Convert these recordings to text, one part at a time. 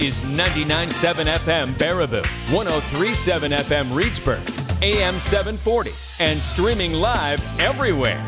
is 99.7 FM Baraboo, 103.7 FM Reedsburg, AM 740, and streaming live everywhere.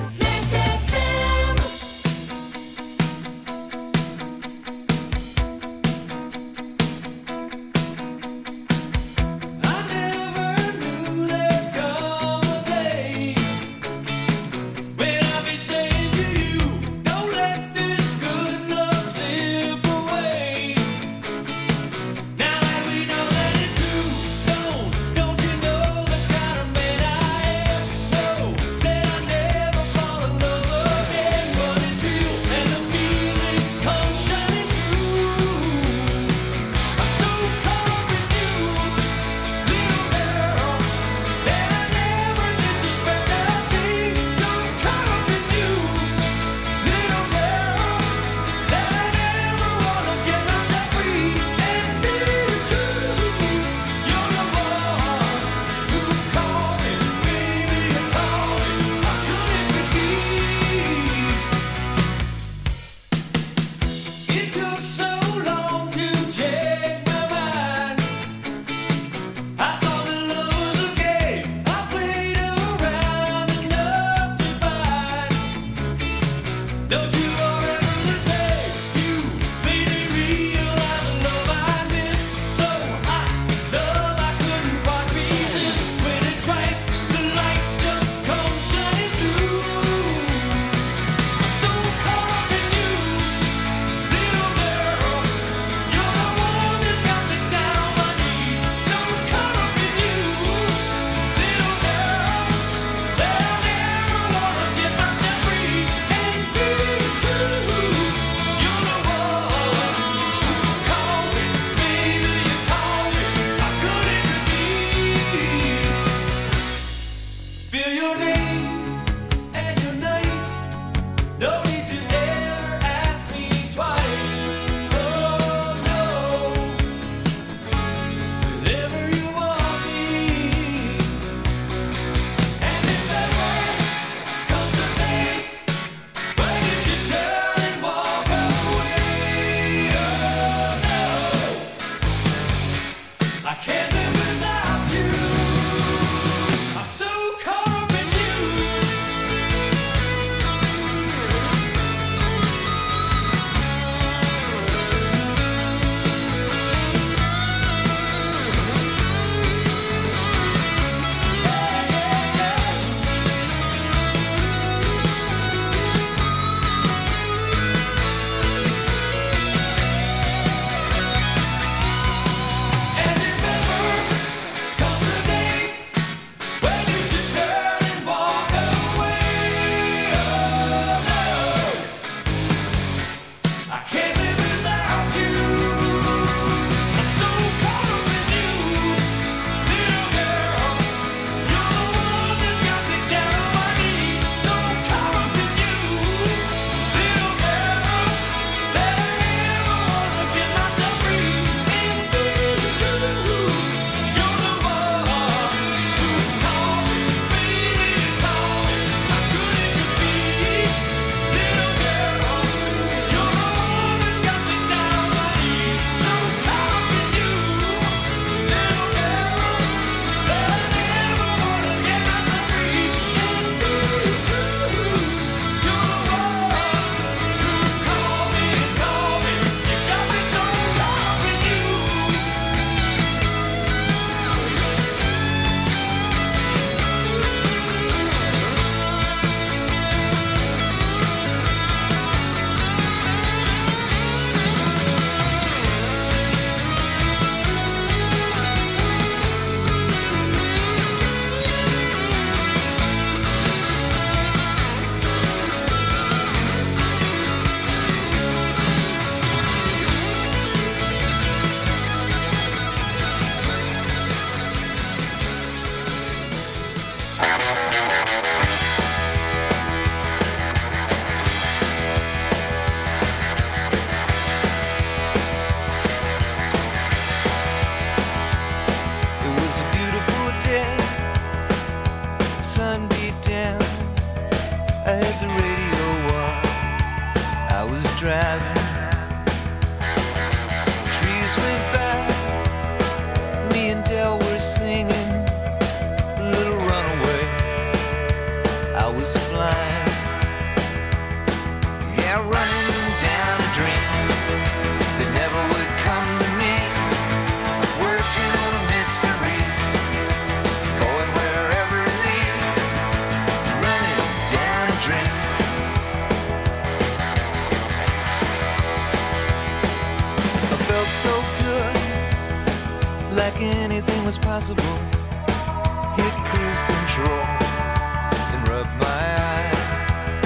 anything was possible, hit cruise control and rub my eyes.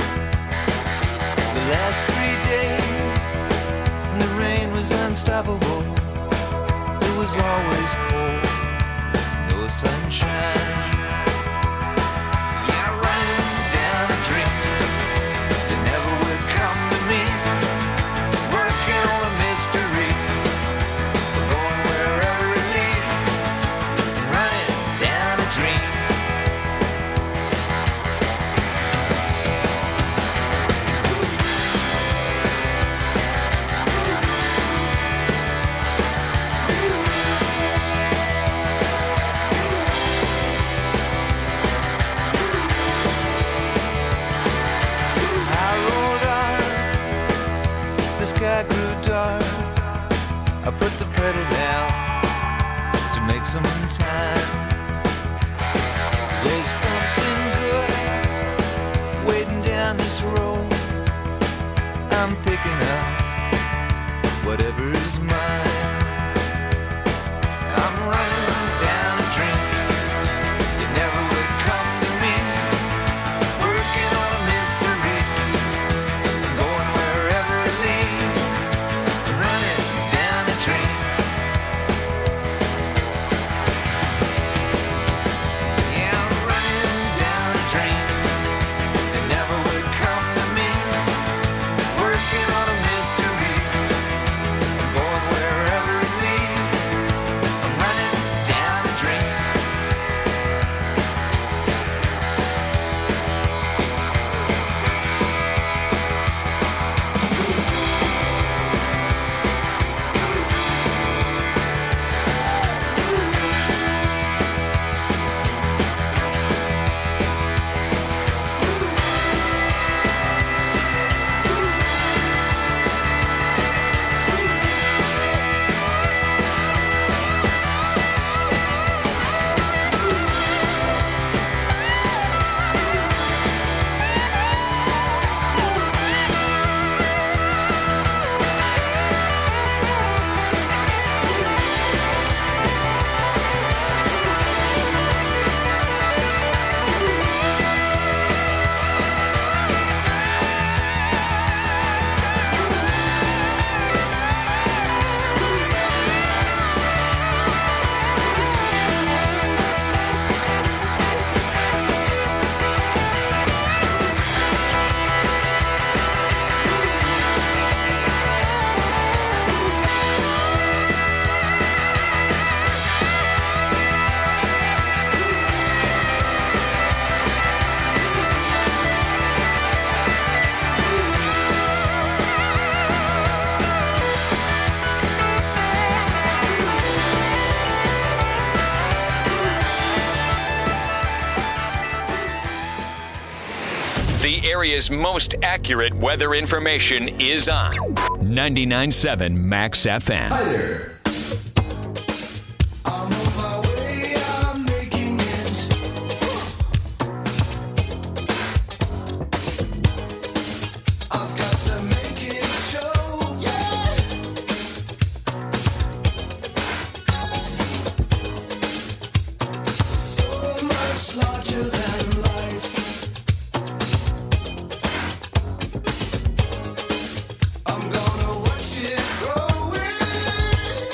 The last 3 days, and the rain was unstoppable. It was always cold, no sunshine. Yeah, running down a dream that never would come to me. Working on a mystery, going wherever it leads. Running down a dream. The sky grew dark. I put the pedal down to make some time. There's something good waiting down this road. I'm picking up whatever's mine. I'm running down a dream that never would come to me. Working on a mystery, going wherever it leads. Running down a dream. Yeah, I'm running down a dream that never would come to me. Working on a mystery, going wherever it leads. I'm running down a dream. The area's most accurate weather information is on 99.7 Max FM. Hi there. I'm on my way, I'm making it. I've got to make it show, yeah. So much larger than life. I'm gonna watch it growing.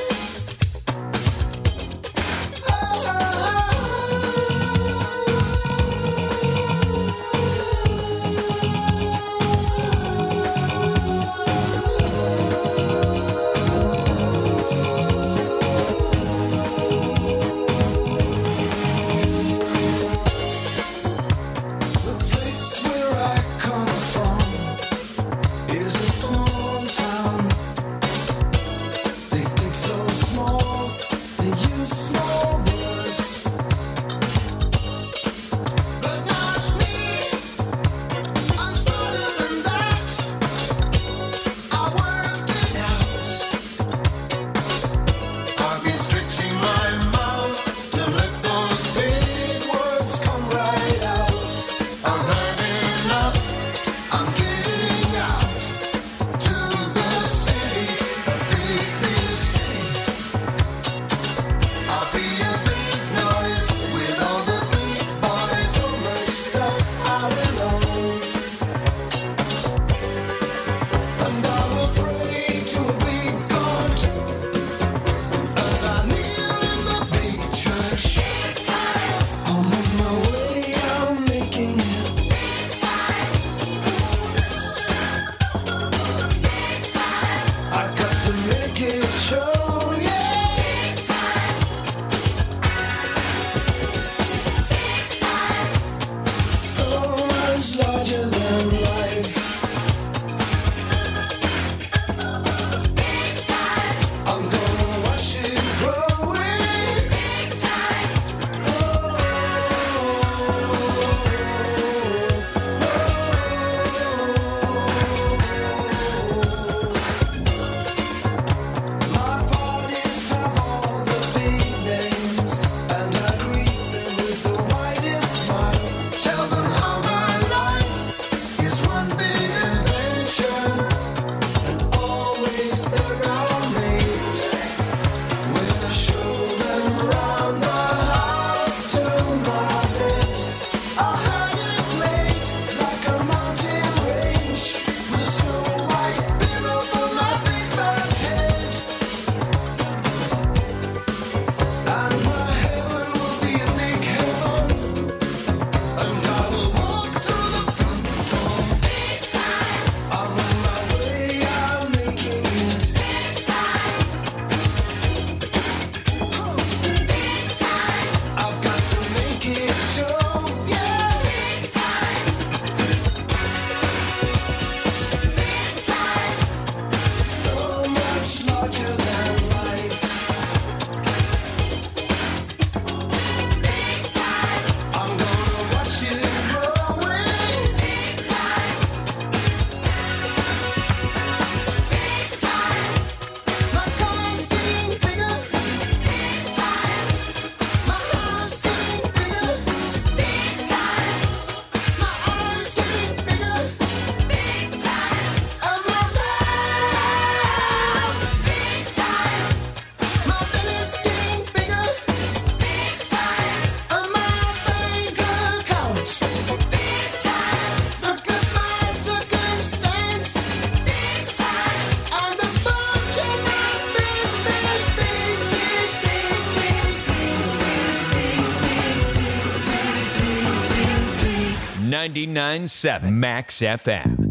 99.7 Max FM.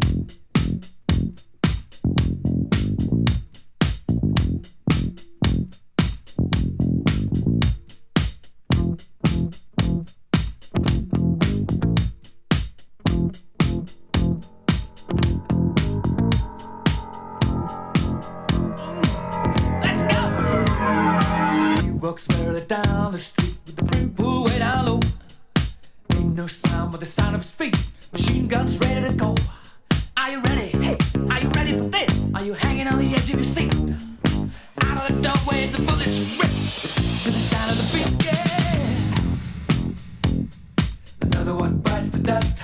Walks merrily down the street with the brim pulled way down low. Ain't no sound but the sound of his feet. Machine guns ready to go. Are you ready? Hey, are you ready for this? Are you hanging on the edge of your seat? Out of the doorway, the bullets rip to the sound of the beat. Yeah. Another one bites the dust.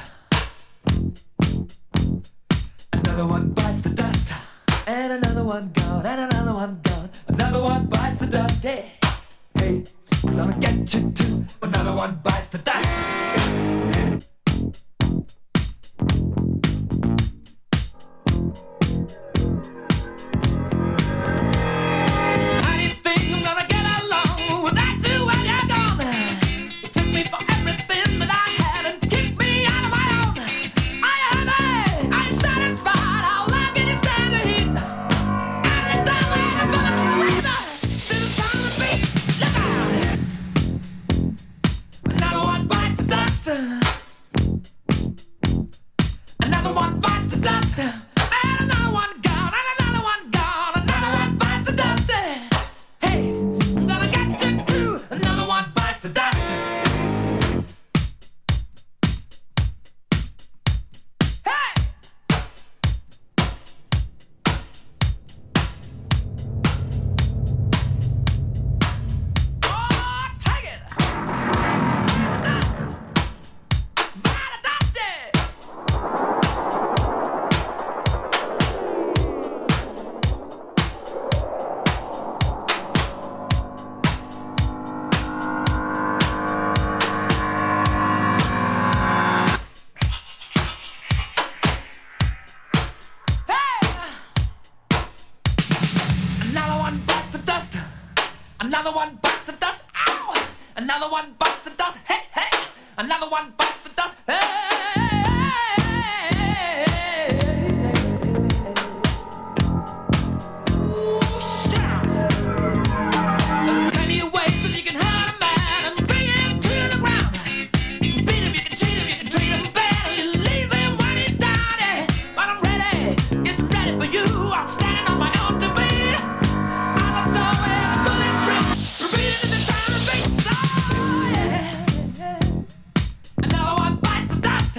Another one bites the dust. And another one gone. And another one gone. Another one bites the dust. Hey. Hey, I'm gonna get you too. Another one bites the dust. How do you think I'm gonna get along without you when you're gone? You took me for everything that I had and kicked me out of my own. Are you happy? Are you satisfied? How long can you stand the heat? Out of the doorway, the bullets rip to the sound of the beat. Look out! Another one bites the dust. Another one bites the dust. And another one gone. And another one gone. Another one bites the dust. Hey, I'm gonna get you too. Another one bites the dust. Hey! Oh, take it! Dust! Bite the dust! Hey! Another one bites the dust. Another one bites the dust. Ow! Another one bites the dust. Hey, hey! Another one bites the dust. Hey! Ooh, shout! There are plenty of ways that you can hurt a man and bring him to the ground. You can beat him, you can cheat him, you can treat him bad, you leave him when he's down. But I'm ready, yes, I'm ready for you. I'm standing on my own two feet. Out the doorway, the bullets rip, repeating in the sound of the beat. Oh, yeah. Another one bites the dust.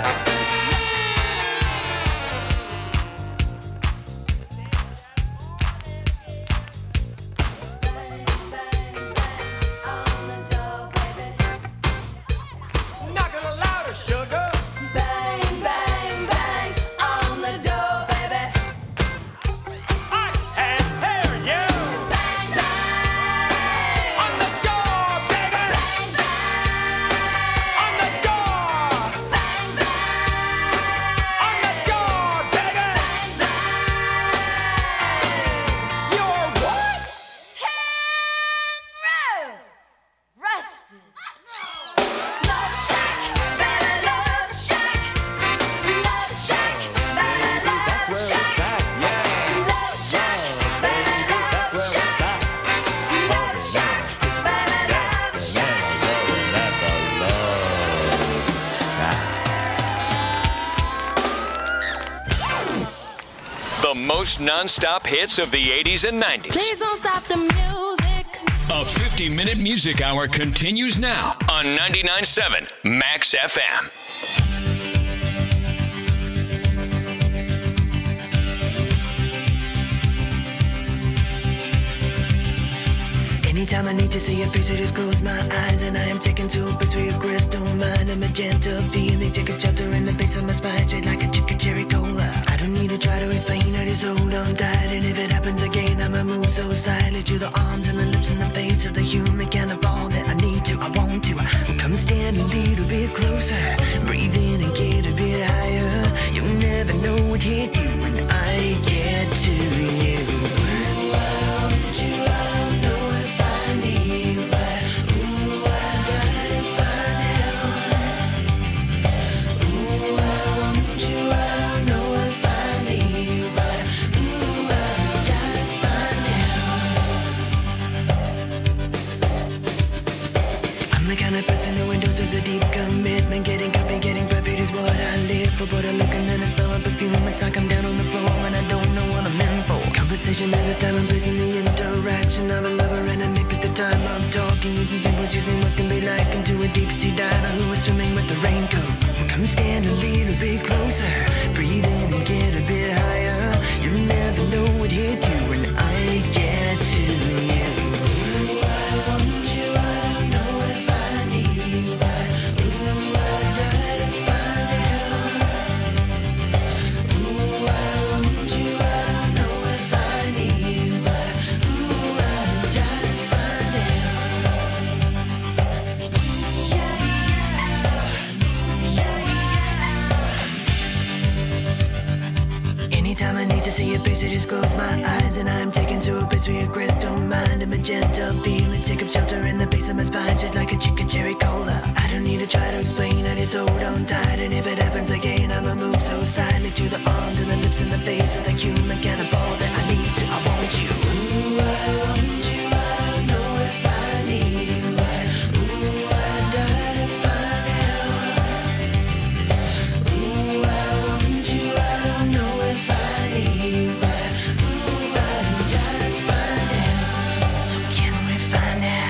Knock it louder, sugar. Bang, bang, bang on the door, baby. I can't hear you. Bang, bang on the door, baby. Bang, bang on the door. Bang, bang on the door, baby. Bang, bang. You're what? Henry Rustin. Love Shack, baby, Love Shack. Love Shack, baby, Love Shack. Love Shack, baby, Love Shack. Love Shack, baby, Love Shack. The most non-stop hits of the 80s and 90s. Please don't stop the music. A 50-minute music hour continues now on 99.7 Max FM. Anytime I need to see your face, I just close my eyes and I am taken to a place where your crystal mind, a magenta feeling, take a shelter in the base of my spine, straight like a chicken cherry cola. I don't need to try to explain, I just hold on tight, and if it happens again, I'ma move so slightly to the arms and the lips and the face of the human kind of all that I need to, I want to. Come stand a little bit closer, breathe in and get a bit higher. You'll never know what hit you when I get to you. I'm the kind of person who endorses a deep commitment. Getting coffee, getting perfect is what I live for. But I look and then I smell a perfume. It's like I'm down on the floor and I don't know what I'm in for. Conversation, there's a time and place in the interaction of a lover and a mate at the time I'm talking. Using symbols, using what can be like into a deep sea diver who is swimming with the raincoat. Come stand a little bit closer, breathe in and get a bit higher. You'll never know what hit you when I get to you. I want you, I don't know if I need you, but ooh, I gotta find out. Ooh, I want you, I don't know if I need you, but ooh, I gotta find out. Anytime I need to see your face, I just close my eyes and I'm taken to a place where your crystal mind, a magenta feeling, take up shelter in the base of my spine, just like a chicken cherry cola. I don't need to try to explain, I just hold on tight, and if it happens again, I'ma move so silently to the arms and the lips and the face of the human cannibal that I need to, I want you. Ooh, I want you, I don't know if I need you, but ooh, I gotta find out. Ooh, I want you, I don't know if I need you, but ooh, I gotta find out. So can we find out?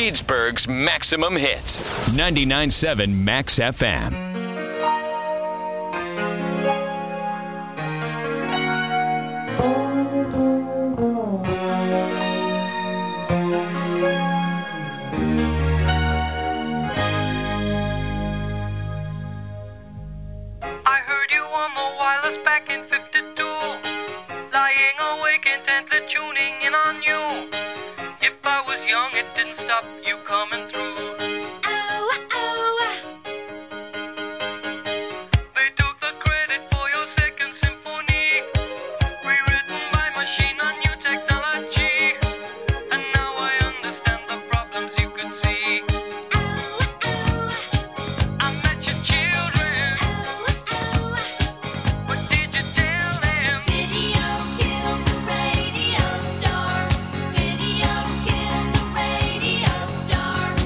Reedsburg's maximum hits. 99.7 Max FM. I heard you on the wireless back in 52, lying awake intently tuning in on you. If I was young, it didn't stop you coming through. They took the credit for your second symphony, rewritten by machine on new technology. And now I understand the problems you could see. I met your children. What did you tell them? Video killed the radio star. Video killed the radio star.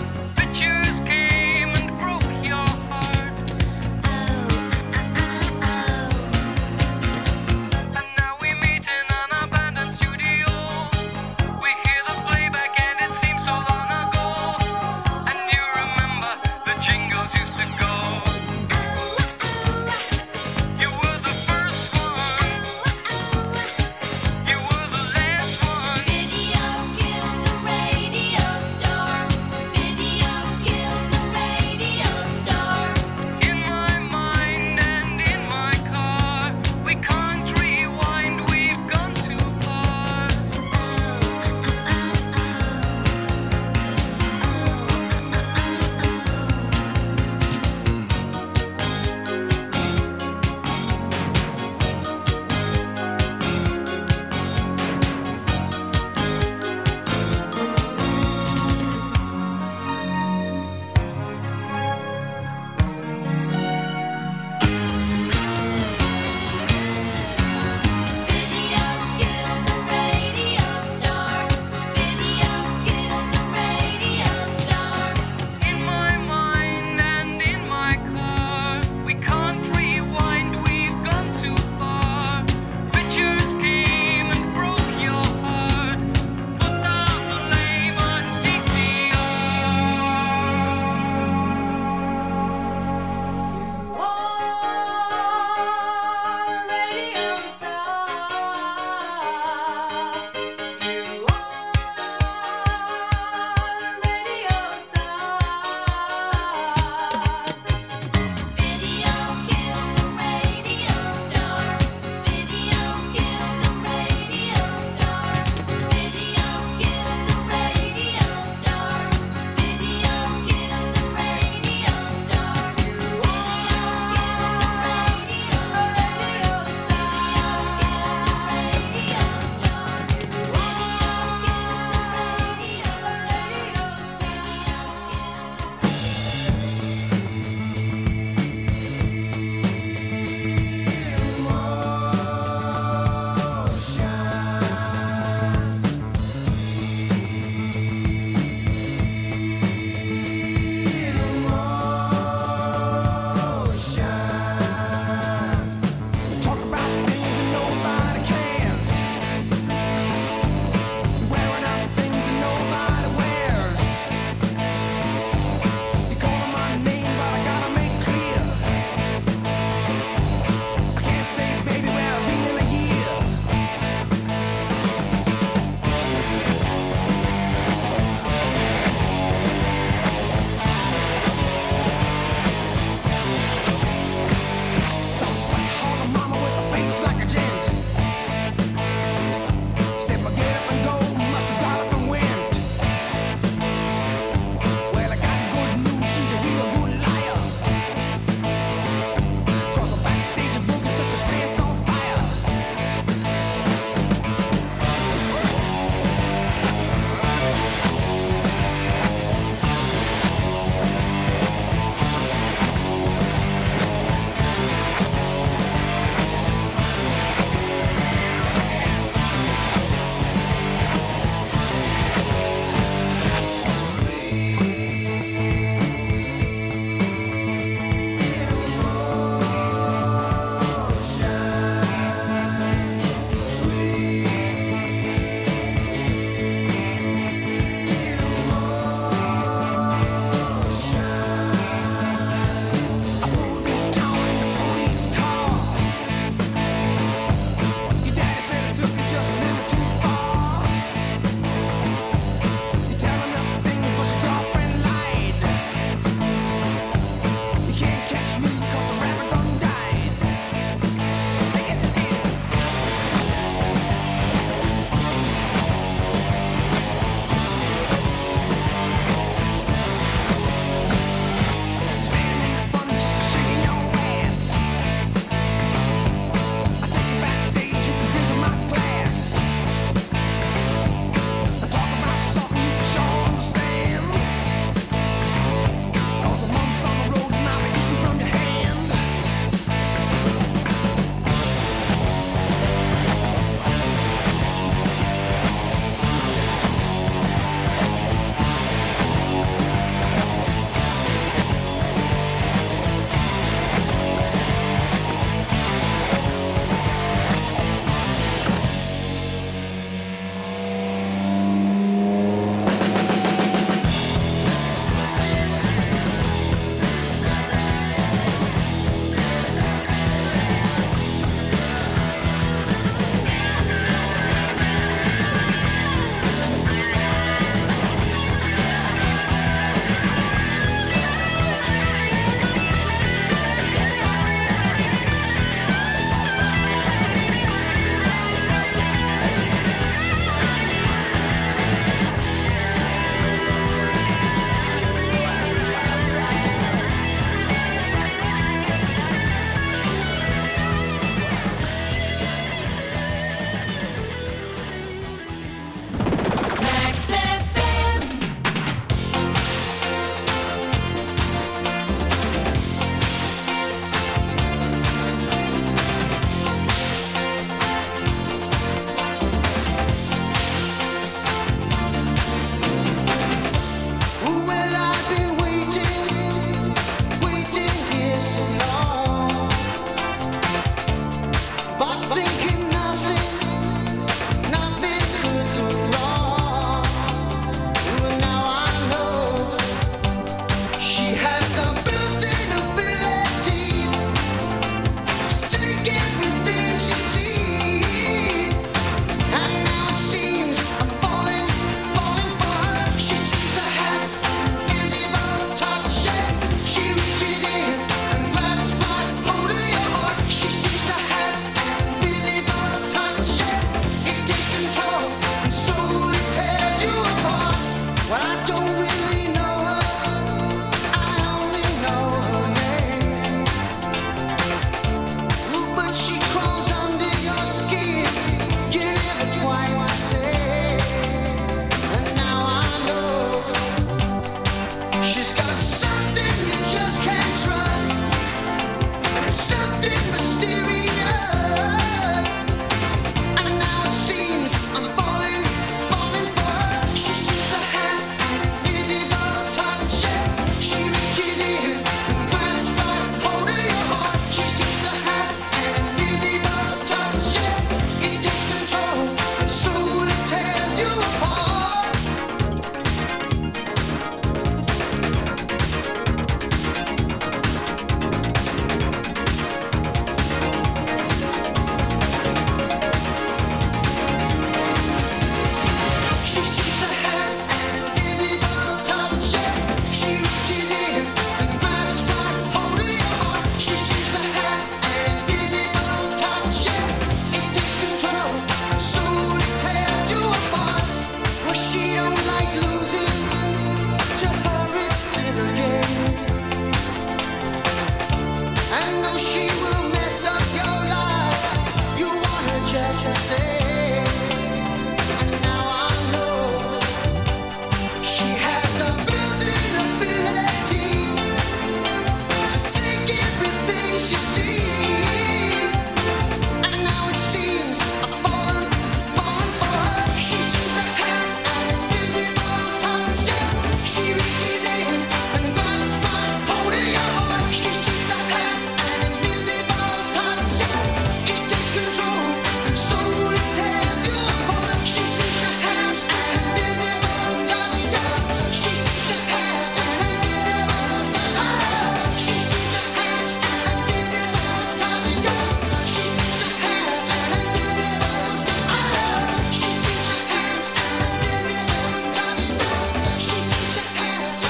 she sees, and now it seems I've fallen for her. She seems to have an invisible touch. She reaches in and grabs my holding your heart. She seems to have an invisible touch. It takes control and slowly tears you apart. She seems to have an invisible touch. She seems to have an invisible touch. She seems to have an invisible touch. She seems to have an invisible touch. She seems to have an invisible touch. She seems to have an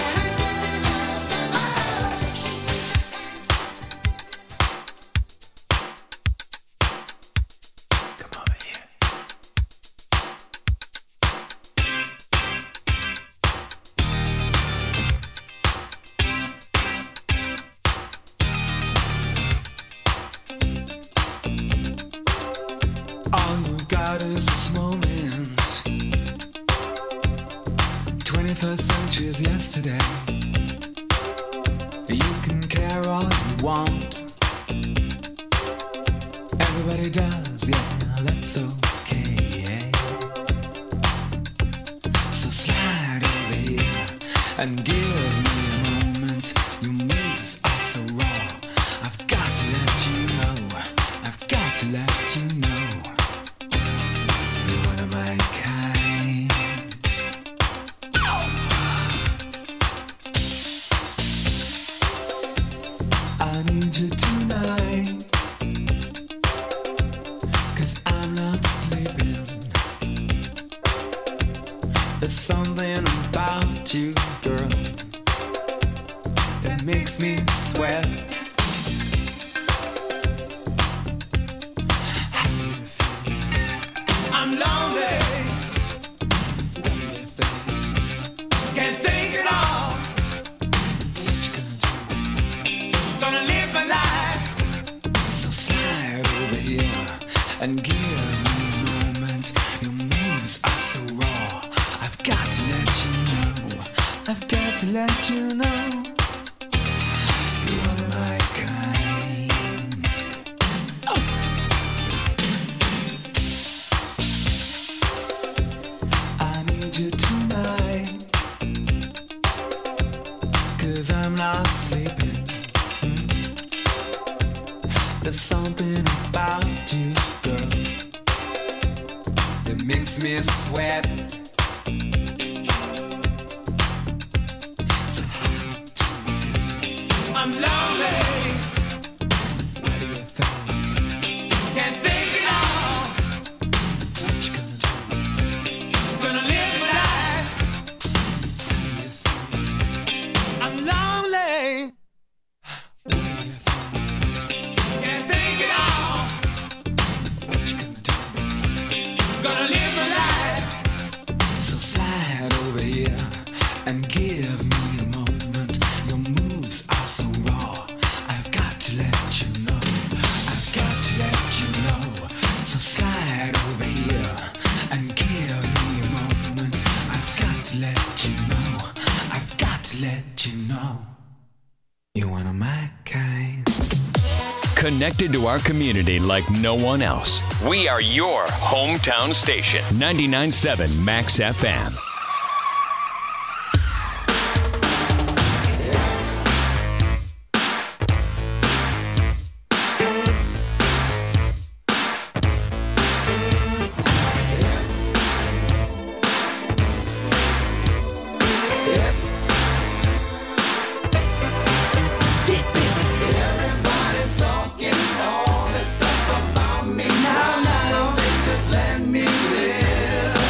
Come over here. All you got is this moment. 21st century is yesterday. You can care all you want. Everybody does, yeah, that's okay. So slide over here and give me a moment. Your moves are so raw. I've got to let you know. I've got to let you know. You're one of my kind. I need you tonight. 'Cause I'm not sleeping. There's something about you, girl, that makes me sweat. How do you feel? I'm lonely. What do you think? Can't think at all. What you gonna do? Gonna live my life. So slide over here and give me a moment. Your moves are so raw. I've got to let you know. I've got to let you know. You're one of my kind. Oh. I need you tonight. 'Cause I'm not sleeping. There's something about you, girl, that makes me sweat. So how do you feel? I'm lonely. What do you think? Can't think at all. What you gonna do? Gonna live my life. How do you feel? I'm lonely. What do you think? Can't think at all. What you gonna do? Gonna live my life. So slide over here and give me a moment. Your moves are so raw. I've got to let you know. I've got to let you know. So slide over here and give me a moment. I've got to let you know. I've got to let you know. You're one of my kind. Connected to our community like no one else. We are your hometown station. 99.7 Max FM. Everybody's talking all this stuff about me. Now, just let me live.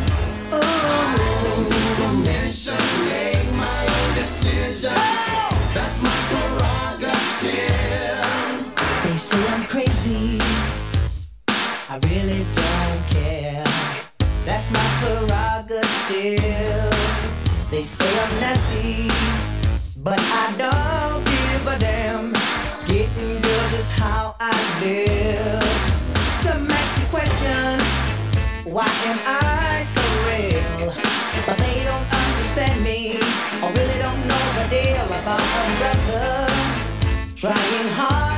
Permission, make my own decisions. That's my prerogative. They say I'm crazy. I really don't care. That's my prerogative. They say I'm nasty, but I don't give a damn. Getting girls is how I live. Some ask me questions. Why am I so real? But they don't understand me, or really don't know the deal about a brother trying hard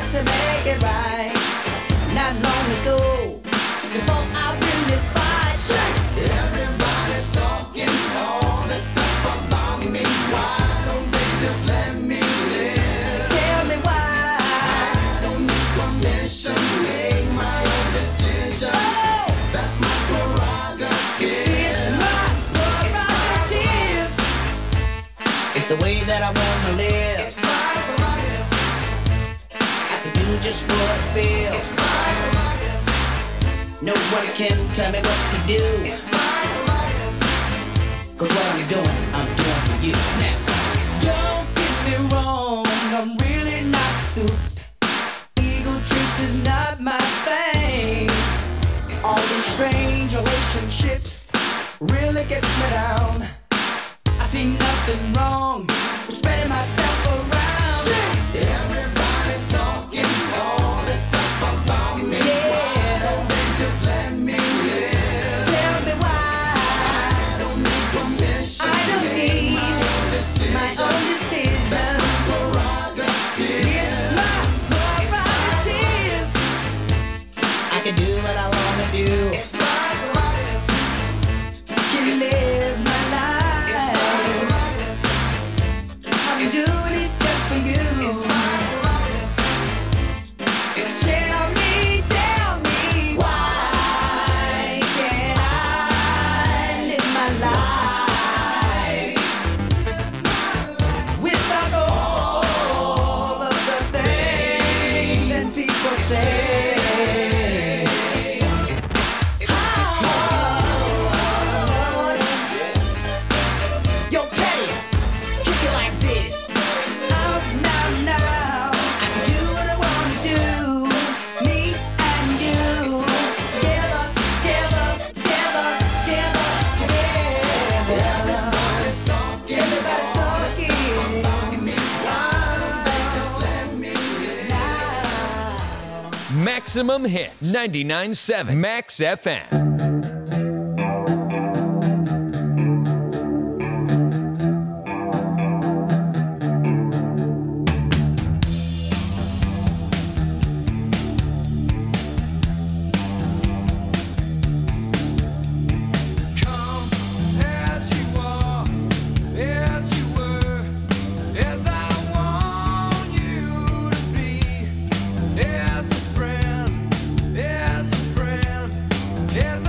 to make it right. Not long ago, before I win this fight, say, everybody's talking all this stuff about me. Why don't they just let me live? Tell me why. I don't need permission, make my own decisions. That's my prerogative. It's my prerogative. It's the way that I wanna live. It's my prerogative. I can do just what I feel. It's my prerogative. Nobody can tell me what to do. It's my prerogative. 'Cause what I'm doing for you now. Don't get me wrong, I'm really not suited. Ego trips is not my thing. All these strange relationships really gets me down. I see nothing wrong with spreading myself around. Everybody's talking all this stuff about me. Why don't they just let me live? Tell me why. I don't need permission. I don't need my own decisions. That's my prerogative. It's my prerogative. I can do what I wanna do. It's my prerogative. Can you live my life? It's my prerogative. I'm doing it just for you. It's my prerogative. It's tell me why can't I live my life without all of the things that people say? Yo, Teddy, kick it like this. Now, I can do what I wanna do. Me and you, together. Everybody's talking about me. Why don't they just let me live? Maximum Hits 99.7 Max FM. Come as you are, as you were, as I want you to be, as a friend, as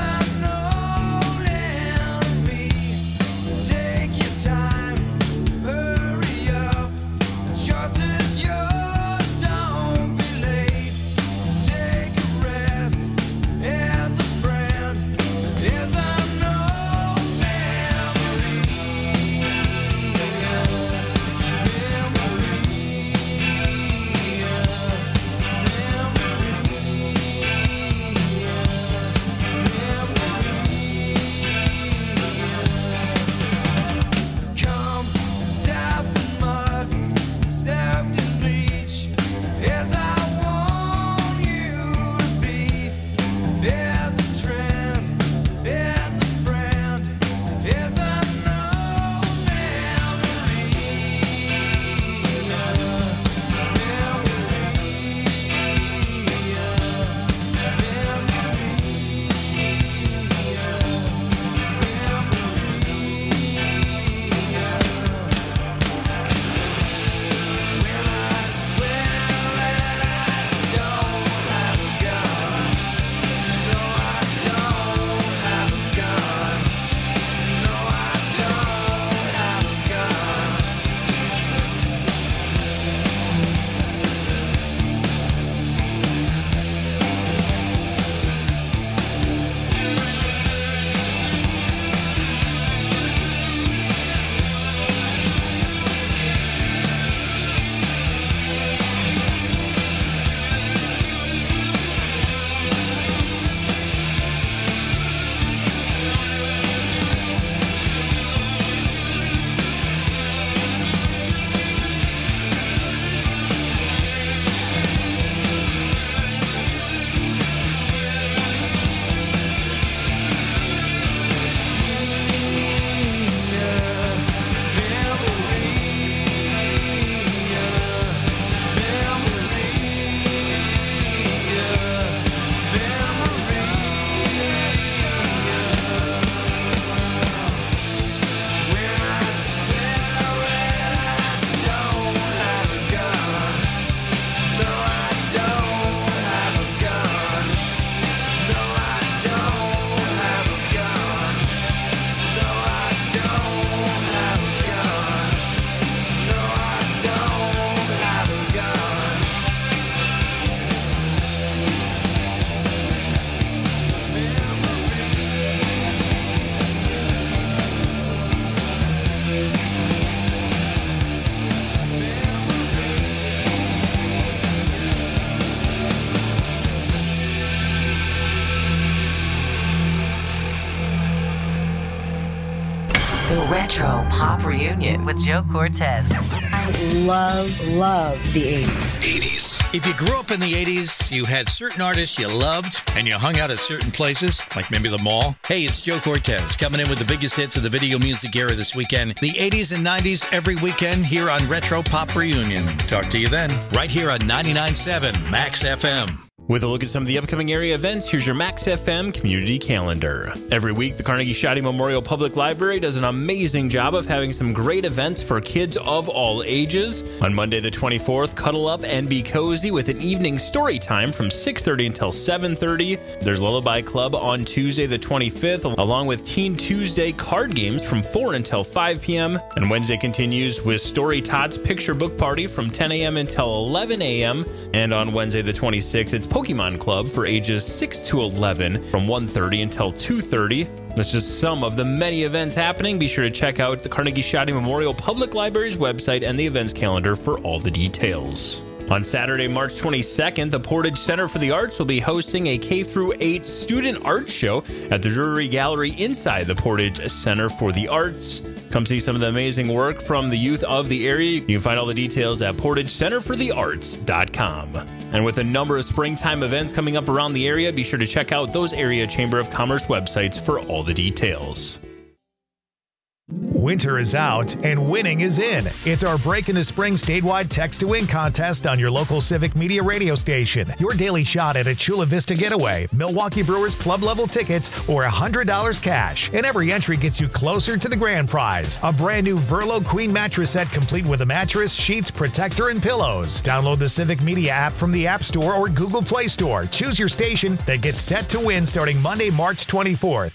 Retro Pop Reunion with Joe Cortez. I love the 80s. 80s. If you grew up in the 80s, you had certain artists you loved, and you hung out at certain places, like maybe the mall. Hey, it's Joe Cortez coming in with the biggest hits of the video music era this weekend. The 80s and 90s every weekend here on Retro Pop Reunion. Talk to you then, right here on 99.7 Max FM. With a look at some of the upcoming area events, here's your Max FM community calendar. Every week, the Carnegie Shoddy Memorial Public Library does an amazing job of having some great events for kids of all ages. On Monday the 24th, cuddle up and be cozy with an evening story time from 6:30 until 7:30. There's Lullaby Club on Tuesday the 25th, along with Teen Tuesday card games from 4 until 5 p.m. And Wednesday continues with Story Tots Picture Book Party from 10 a.m. until 11 a.m. And on Wednesday the 26th, it's Pokemon Club for ages 6 to 11 from 1:30 until 2:30. That's just some of the many events happening. Be sure to check out the Carnegie Shoddy Memorial Public Library's website and the events calendar for all the details. On Saturday, March 22nd, the Portage Center for the Arts will be hosting a K-8 student art show at the Drury Gallery inside the Portage Center for the Arts. Come see some of the amazing work from the youth of the area. You can find all the details at portagecenterforthearts.com. And with a number of springtime events coming up around the area, be sure to check out those area Chamber of Commerce websites for all the details. Winter is out and winning is in. It's our Break into Spring statewide Text to Win contest on your local Civic Media radio station. Your daily shot at a Chula Vista getaway, Milwaukee Brewers club level tickets, or $100 cash. And every entry gets you closer to the grand prize, a brand new Verlo Queen mattress set complete with a mattress, sheets, protector, and pillows. Download the Civic Media app from the App Store or Google Play Store. Choose your station that gets set to win starting Monday, March 24th.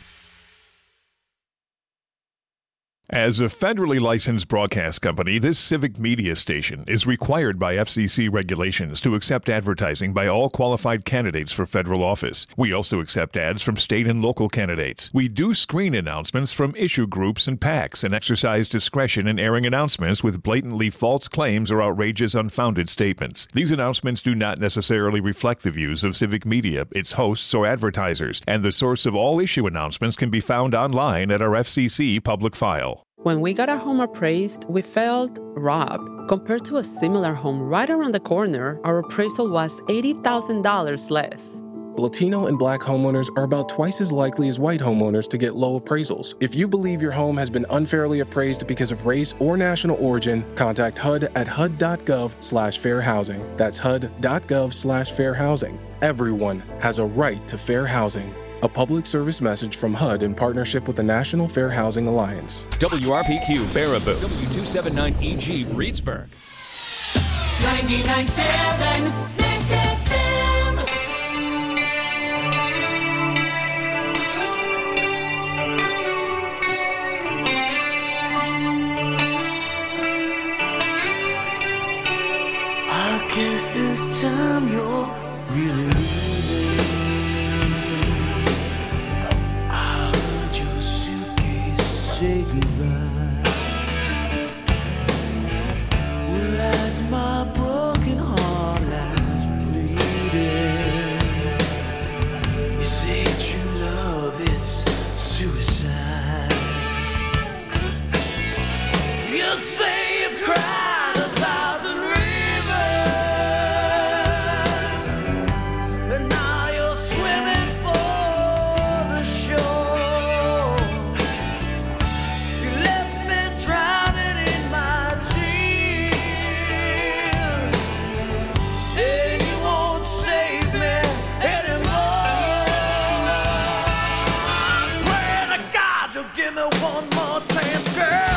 As a federally licensed broadcast company, this Civic Media station is required by FCC regulations to accept advertising by all qualified candidates for federal office. We also accept ads from state and local candidates. We do screen announcements from issue groups and PACs and exercise discretion in airing announcements with blatantly false claims or outrageous, unfounded statements. These announcements do not necessarily reflect the views of Civic Media, its hosts, or advertisers, and the source of all issue announcements can be found online at our FCC public file. When we got our home appraised, we felt robbed. Compared to a similar home right around the corner, our appraisal was $80,000 less. Latino and Black homeowners are about twice as likely as white homeowners to get low appraisals. If you believe your home has been unfairly appraised because of race or national origin, contact HUD at hud.gov/fair housing. That's hud.gov/fair housing. Everyone has a right to fair housing. A public service message from HUD in partnership with the National Fair Housing Alliance. WRPQ Baraboo, W279EG Reedsburg. 99.7 Max FM. I guess this time you're really leaving. Say goodbye. Well, as my broken heart lies bleeding, you say true love, it's suicide. You say you've cried 1,000 rivers, and now you're swimming for the shore. Give me one more chance, girl.